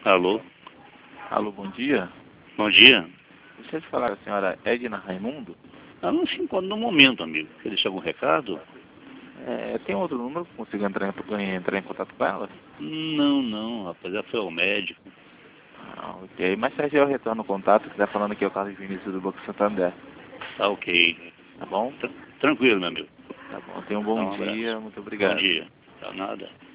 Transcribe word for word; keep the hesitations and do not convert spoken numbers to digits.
Alô? Alô, bom dia. Bom dia. Deixa eu te falar, a senhora Edna Raimundo? Ela não se encontra no momento, amigo. Quer deixar algum recado? É, tem outro número que consigo entrar em, entrar em contato com ela? Não, não, rapaz. Ela foi ao médico. Ah, ok. Mais tarde eu retorno o contato, que tá falando aqui é o Carlos Vinícius do Banco Santander. Tá ok. Tá bom? Tr- Tranquilo, meu amigo. Tá bom. Tenha um Dá bom um abraço. dia. Muito Bom obrigado. dia. Tá nada.